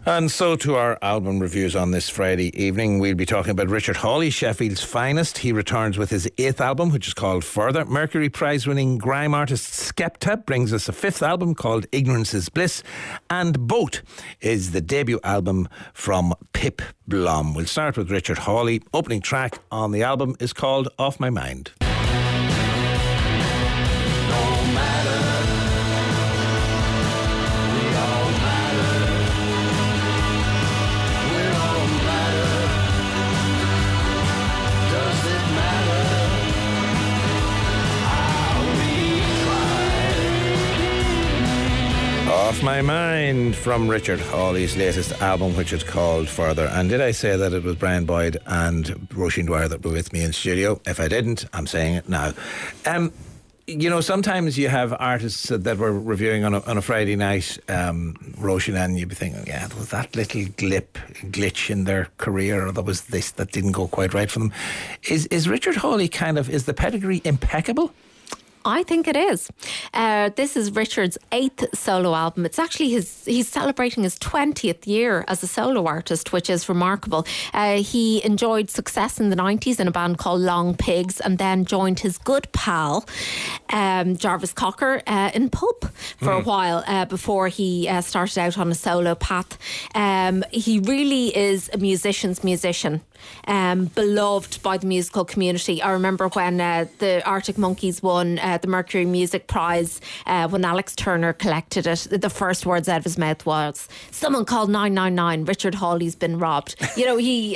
And so to our album reviews on this Friday evening. We'll be talking about Richard Hawley, Sheffield's finest. He returns with his 8th album, which is called Further. Mercury Prize-winning grime artist Skepta brings us a 5th album called Ignorance is Bliss. And Boat is the debut album from Pip Blom. We'll start with Richard Hawley. Opening track on the album is called Off My Mind. Off My Mind from Richard Hawley's latest album, which is called Further. And did I say that it was Brian Boyd and Roisin Dwyer that were with me in studio? If I didn't, I'm saying it now. You know, sometimes you have artists that were reviewing on a Friday night, Roisin, and you'd be thinking, yeah, there was that little glitch in their career, or there was this that didn't go quite right for them. Is Richard Hawley is the pedigree impeccable? I think it is. This is Richard's 8th solo album. It's actually he's celebrating his 20th year as a solo artist, which is remarkable. He enjoyed success in the 90s in a band called Long Pigs, and then joined his good pal, Jarvis Cocker, in Pulp for a while before he started out on a solo path. He really is a musician's musician. Beloved by the musical community. I remember when the Arctic Monkeys won the Mercury Music Prize, when Alex Turner collected it, the first words out of his mouth was, "Someone called 999. Richard Hawley's been robbed." You know, he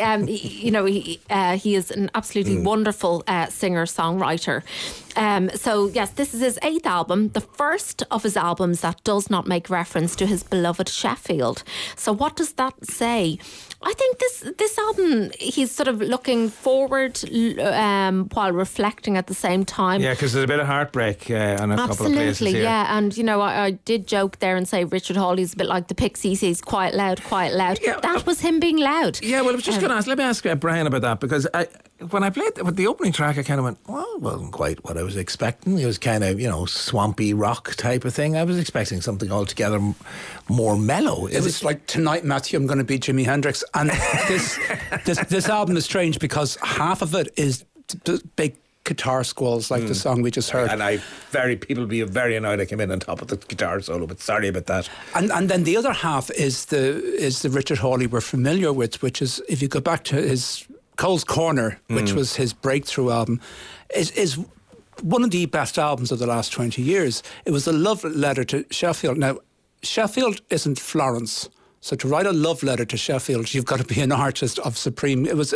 is an absolutely wonderful singer-songwriter. So yes, this is his 8th album, the first of his albums that does not make reference to his beloved Sheffield. So what does that say? I think this album, he's sort of looking forward while reflecting at the same time. Yeah, because there's a bit of heartbreak on a couple of places here. Yeah, and you know, I did joke there and say Richard Hawley's a bit like the Pixies. He's quiet, loud, quiet, loud. Yeah, that was him being loud. Yeah, well, I was just going to ask. Let me ask Brian about that, because when I played with the opening track, I kind of went, well, it wasn't quite what I was expecting. It was kind of, you know, swampy rock type of thing. I was expecting something altogether more mellow. It was like, "Tonight, Matthew, I'm going to be Jimi Hendrix." And this album is strange because half of it is big guitar squalls, like the song we just heard. And people will be very annoyed I came in on top of the guitar solo, but sorry about that. And then the other half is the Richard Hawley we're familiar with, which is, if you go back to his Cole's Corner, which was his breakthrough album, is one of the best albums of the last 20 years. It was a love letter to Sheffield. Now, Sheffield isn't Florence. So to write a love letter to Sheffield, you've got to be an artist of supreme. It was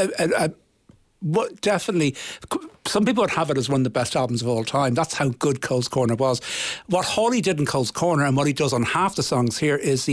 definitely. Some people would have it as one of the best albums of all time. That's how good Cole's Corner was. What Hawley did in Cole's Corner, and what he does on half the songs here, is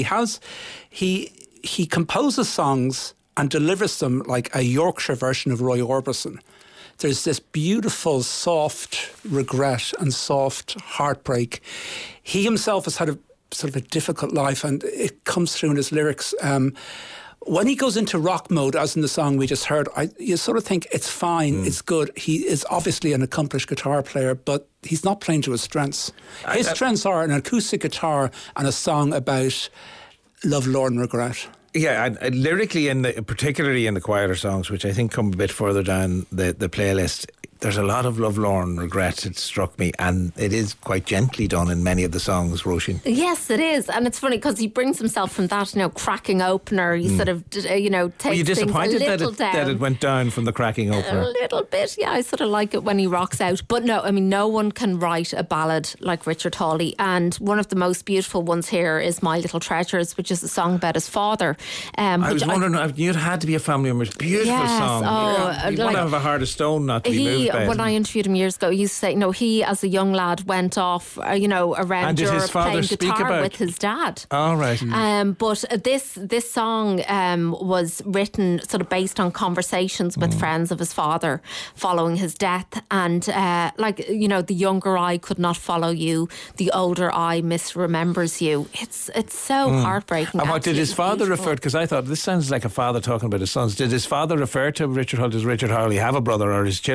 he composes songs and delivers them like a Yorkshire version of Roy Orbison. There's this beautiful, soft regret and soft heartbreak. He himself has had a sort of a difficult life, and it comes through in his lyrics. When he goes into rock mode, as in the song we just heard, you sort of think it's fine, it's good. He is obviously an accomplished guitar player, but he's not playing to his strengths. His strengths are an acoustic guitar and a song about love, lorn, regret. Yeah, and lyrically, particularly in the quieter songs, which I think come a bit further down the playlist, there's a lot of lovelorn regret, it struck me, and it is quite gently done in many of the songs, Roisin. Yes, it is, and it's funny because he brings himself from that, you know, cracking opener. He sort of, you know, takes. Were you disappointed that it went down from the cracking opener? A little bit, yeah. I sort of like it when he rocks out, but no, I mean, no one can write a ballad like Richard Hawley, and one of the most beautiful ones here is "My Little Treasures," which is a song about his father. I was wondering, you'd had to be a family member. Beautiful song. Oh, you want to have a heart of stone not to be moved by it. When I interviewed him years ago, he used to say, no, he as a young lad went off, around Europe playing guitar with his dad. Oh, right. But this song was written sort of based on conversations with friends of his father following his death, and the younger eye could not follow you, the older eye misremembers you. It's so heartbreaking. And what did his father refer? Because I thought this sounds like a father talking about his sons. Did his father refer to Richard Hawley? Does Richard Hawley have a brother, or his children? Did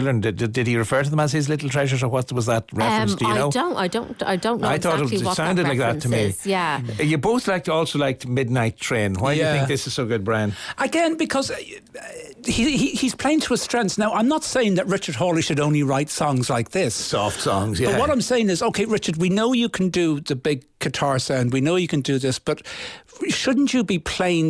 Did he refer to them as his little treasures, or what was that reference? Do you know? I don't know. I thought exactly it what sounded that like that to me. is. Yeah. You both also liked Midnight Train. Why do you think this is so good, Brian? Again, because he's playing to his strengths. Now, I'm not saying that Richard Hawley should only write songs like this. Soft songs, yeah. But what I'm saying is, okay, Richard, we know you can do the big guitar sound. We know you can do this, but shouldn't you be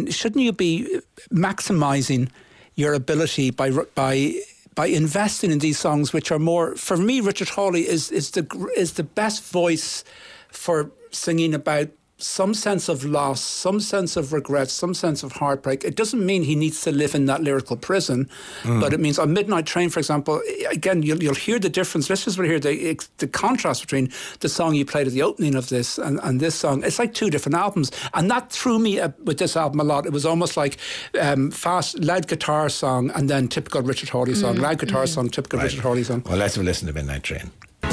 maximising your ability by investing in these songs, which are more, for me, Richard Hawley is the best voice for singing about some sense of loss, some sense of regret, some sense of heartbreak. It doesn't mean he needs to live in that lyrical prison, but it means on Midnight Train, for example, again, you'll hear the difference. Listeners will hear the contrast between the song you played at the opening of this and this song. It's like two different albums, and that threw me with this album a lot. It was almost like fast, loud guitar song and then typical Richard Hawley song, loud guitar song, typical Richard Hawley song. Well, let's have a listen to Midnight Train.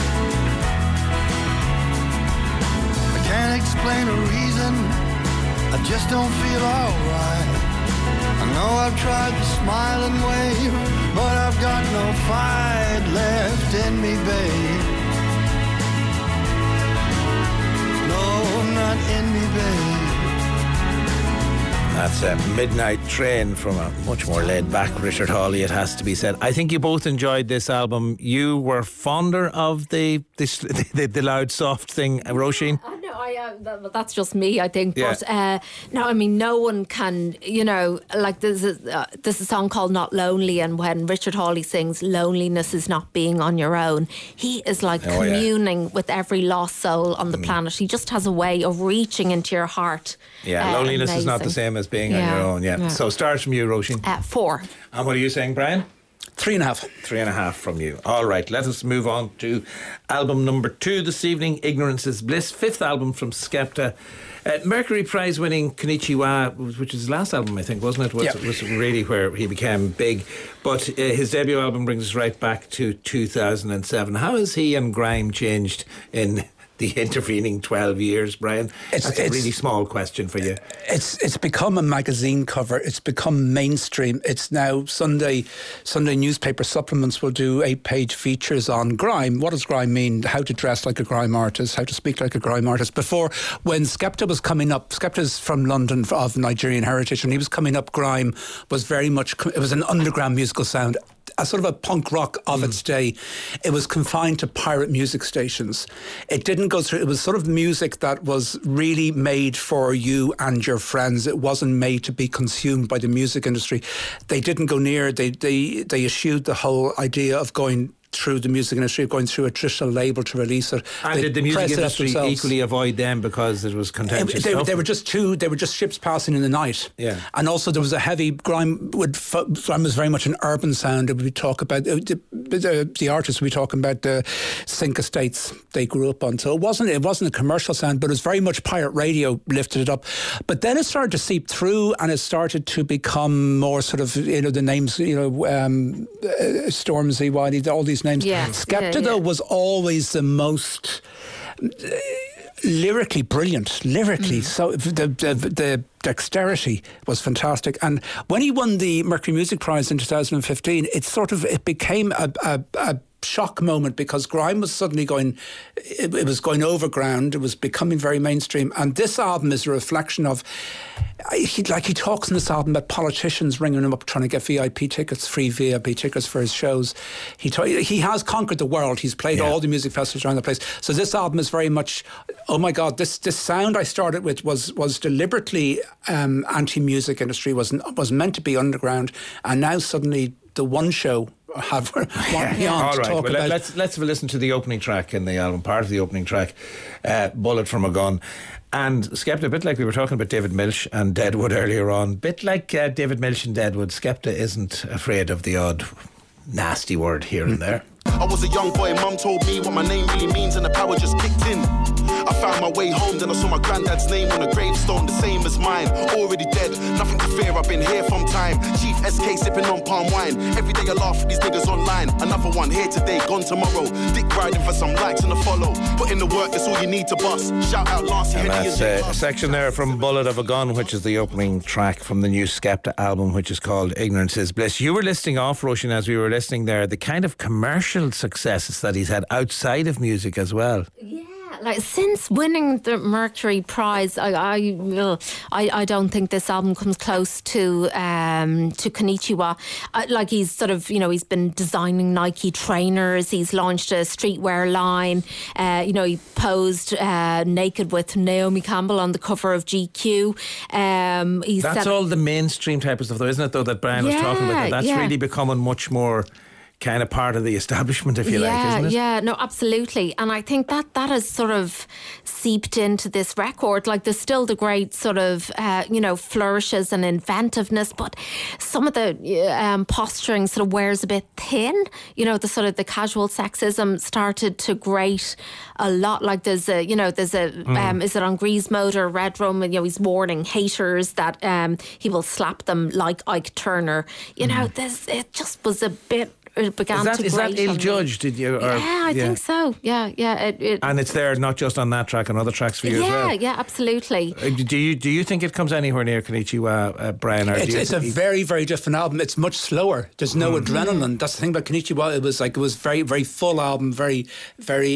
Explain a reason, I just don't feel alright. I know I've tried to smile and wave, but I've got no fight left in me, babe. No, not in me, babe. That's a Midnight Train from a much more laid-back Richard Hawley, it has to be said. I think you both enjoyed this album. You were fonder of the loud, soft thing, Roisin? That's just me, I think. Yeah. But no, I mean, no one can, like there's a song called Not Lonely, and when Richard Hawley sings loneliness is not being on your own, he is like communing with every lost soul on the planet. He just has a way of reaching into your heart. Yeah, loneliness is not the same as being on your own. Yeah. So stars from you, Roisin. 4. And what are you saying, Brian? 3.5. 3.5 from you. All right, let us move on to album number 2 this evening, Ignorance is Bliss, 5th album from Skepta. Mercury Prize winning Konnichiwa, which is his last album, I think, wasn't it? Was really where he became big. But his debut album brings us right back to 2007. How has he and grime changed in the intervening 12 years, Brian? That's a really small question for you. It's become a magazine cover. It's become mainstream. It's now Sunday newspaper supplements will do 8-page features on grime. What does grime mean? How to dress like a grime artist, how to speak like a grime artist. Before, when Skepta was coming up, Skepta's from London, of Nigerian heritage, and he was coming up, grime was very much, it was an underground musical sound, a sort of a punk rock of its day. It was confined to pirate music stations. It didn't go through, it was sort of music that was really made for you and your friends. It wasn't made to be consumed by the music industry. They didn't go near, they eschewed the whole idea of going through the music industry, going through a traditional label to release it. And did the music industry equally avoid them because it was contentious stuff? They were just ships passing in the night. Yeah. And also there was a heavy grime was very much an urban sound. It would talk about the artists would be talking about the Sink Estates they grew up on. So it wasn't a commercial sound, but it was very much pirate radio lifted it up. But then it started to seep through, and it started to become more sort of, the names, Stormzy, Wiley, all these names. Yeah. Skepta, though, was always the most lyrically brilliant. So the dexterity was fantastic. And when he won the Mercury Music Prize in 2015, it became a shock moment, because grime was suddenly it was going overground. It was becoming very mainstream. And this album is a reflection of, he talks in this album about politicians ringing him up trying to get free VIP tickets for his shows. He has conquered the world. He's played all the music festivals around the place. So this album is very much, oh my God, this sound I started with was deliberately anti-music industry, was meant to be underground, and now suddenly the one show have one beyond. All right, talk well, about. let's have a listen to the opening track in the album, part of the opening track, Bullet from a Gun. And Skepta, a bit like we were talking about David Milch and Deadwood earlier on, bit like David Milch and Deadwood, Skepta isn't afraid of the odd nasty word here and there. I was a young boy, mum told me what my name really means, and the power just kicked in. I found my way home, then I saw my granddad's name on a gravestone, the same as mine. Already dead, nothing to fear, I've been here from time. Chief SK sipping on palm wine. Every day I laugh at these niggas online. Another one here today, gone tomorrow. Dick riding for some likes and a follow. Put in the work, that's all you need to bust. Shout out Lance. And that's a section there from Bullet of a Gun, which is the opening track from the new Skepta album, which is called Ignorance is Bliss. You were listing off, Roisin, as we were listening there, the kind of commercial successes that he's had outside of music as well. Yeah. Like, since winning the Mercury Prize, I don't think this album comes close to Konnichiwa. Like, he's sort of, he's been designing Nike trainers. He's launched a streetwear line. He posed naked with Naomi Campbell on the cover of GQ. That's all the mainstream type of stuff, though, isn't it? Though that Brian was talking about, that's really becoming much more kind of part of the establishment, if you like, isn't it? Yeah, no, absolutely. And I think that has sort of seeped into this record. Like, there's still the great sort of, flourishes and inventiveness, but some of the posturing sort of wears a bit thin. The sort of the casual sexism started to grate a lot. Like, is it on Grease Mode or Red Rum? He's warning haters that he will slap them like Ike Turner. It just was a bit. It began to is that ill-judged? Did you? I think so. Yeah. And it's there not just on that track, on other tracks for you as well. Yeah, absolutely. Do you think it comes anywhere near Konnichiwa, Brian? Or it's a very, very different album. It's much slower. There's no adrenaline. That's the thing about Konnichiwa. It was very, very full album. Very, very.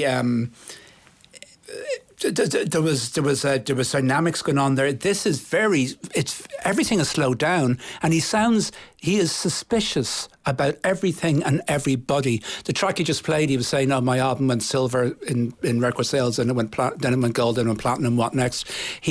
There was dynamics going on there. This is everything is slowed down, and he is suspicious about everything and everybody. The track he just played, he was saying, my album went silver in record sales, and then it went gold, then it went platinum. What next?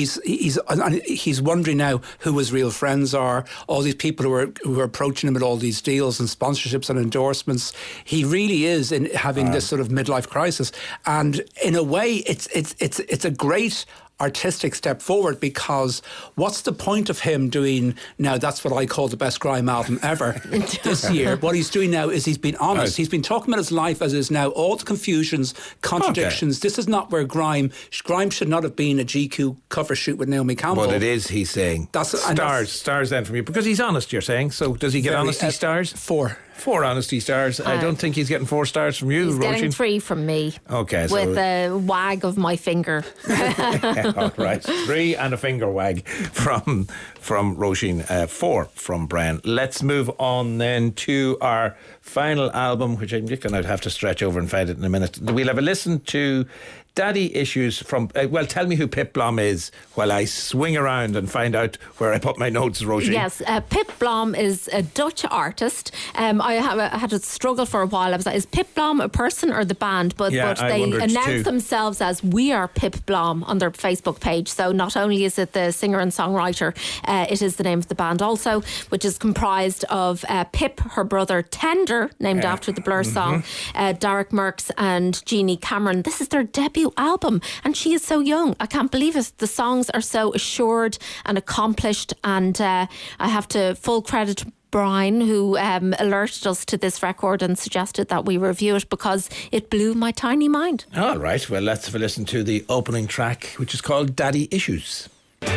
He's wondering now who his real friends are. All these people who are approaching him with all these deals and sponsorships and endorsements. He really is having this sort of midlife crisis, and in a way, it's a great artistic step forward, because what's the point of him doing now? That's what I call the best grime album ever this year. What he's doing now is he's been honest. Right. He's been talking about his life as is now, all the confusions, contradictions. Okay. This is not where grime should not have been a GQ cover shoot with Naomi Campbell. But it is, he's saying. Stars then from you, because he's honest, you're saying. So does he get honesty stars? 4 honesty stars. I don't think he's getting 4 stars from you, He's Roisin. getting 3 from me. Okay, with a wag of my finger. All right, 3 and a finger wag from Roisin, 4 from Brian. Let's move on then to our final album, which I'm just going to have to stretch over and find it in a minute. We'll have a listen to Daddy Issues from, tell me who Pip Blom is while I swing around and find out where I put my notes, Roisin. Yes, Pip Blom is a Dutch artist. I had a struggle for a while. I was like, is Pip Blom a person or the band? But they announced themselves as We Are Pip Blom on their Facebook page. So not only is it the singer and songwriter, it is the name of the band also, which is comprised of Pip, her brother Tender, named after the Blur song, Derek Merckx and Jeannie Cameron. This is their debut album, and she is so young. I can't believe it. The songs are so assured and accomplished, and I have to full credit to Brian, who alerted us to this record and suggested that we review it, because it blew my tiny mind. All right, well, let's have a listen to the opening track, which is called Daddy Issues.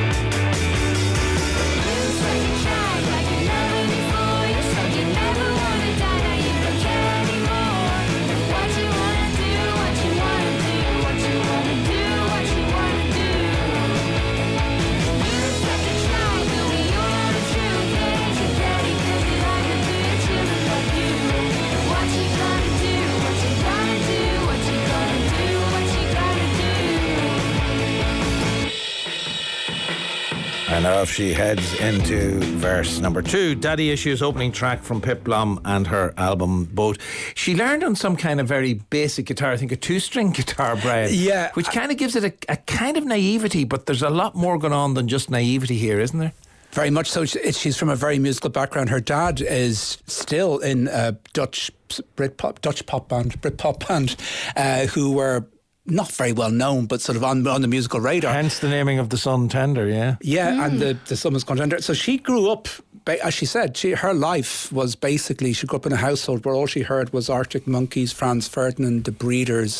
And off she heads into verse number 2. Daddy Issues, opening track from Pip Blom and her album Boat. She learned on some kind of very basic guitar, I think a 2-string guitar, Brian. Yeah. Which kind of gives it a kind of naivety, but there's a lot more going on than just naivety here, isn't there? Very much so. She's from a very musical background. Her dad is still in a Britpop band, who were not very well known, but sort of on the musical radar. Hence the naming of the son Tender, yeah. Yeah, and the son was called Tender. So she grew up, as she said, her life was basically, she grew up in a household where all she heard was Arctic Monkeys, Franz Ferdinand, The Breeders,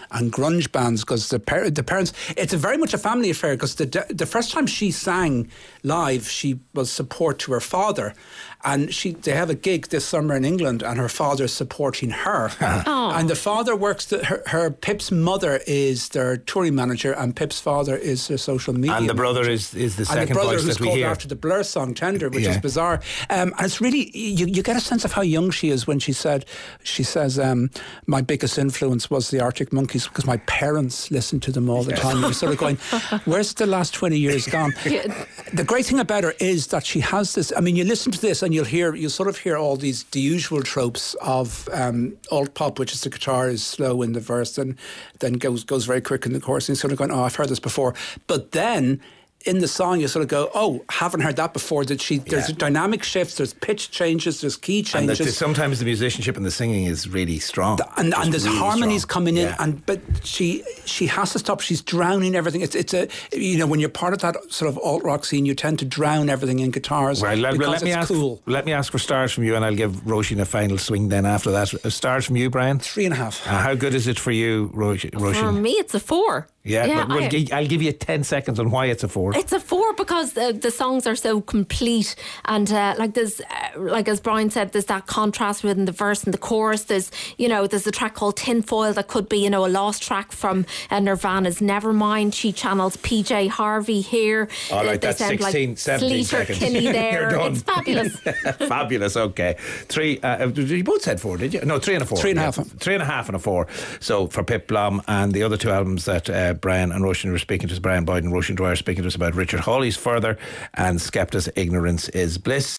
and grunge bands, because the parents, it's very much a family affair, because the first time she sang live, she was support to her father, and they have a gig this summer in England, and her father's supporting her. And the father works, her Pip's mother is their touring manager, and Pip's father is their social media and the brother manager. is the second and the brother voice who's that we called hear after the Blur song Tender, which is bizarre. And it's really, you get a sense of how young she is when she says, my biggest influence was the Arctic Monkeys because my parents listened to them all the time. You're sort of going, where's the last 20 years gone? The great thing about her is that she has this, I mean, you listen to this and you'll sort of hear all the usual tropes of alt pop, which is the guitar is slow in the verse and then goes very quick in the chorus, and you're sort of going, oh, I've heard this before. But then in the song you sort of go, oh, haven't heard that before. There's dynamic shifts, there's pitch changes, there's key changes, and sometimes the musicianship and the singing is really strong, and there's really harmonies strong. Coming in, but she has to stop. She's drowning everything. It's a when you're part of that sort of alt rock scene, you tend to drown everything in guitars. Well, let me ask for stars from you, and I'll give Roisin a final swing then after that. Stars from you, Brian? 3.5. How good is it for you, Roisin? For me, it's a 4. Yeah, but I'll give you 10 seconds on why it's a 4. It's a 4 because the songs are so complete, and there's as Brian said, there's that contrast within the verse and the chorus. There's a track called Tinfoil that could be a lost track from Nirvana's Nevermind. She channels PJ Harvey here. All right, that's 16, 17 seconds. Kinney there. You're done. It's fabulous. Fabulous. Okay, 3. You both said 4, did you? No, 3 and a 4. 3.5. 3.5 and a 4. So for Pip Blom, and the other two albums that Brian and Roisin were speaking to us, Brian Boyd and Roisin Dwyer speaking to us about, Richard Hawley's Further and Skepta's Ignorance is Bliss.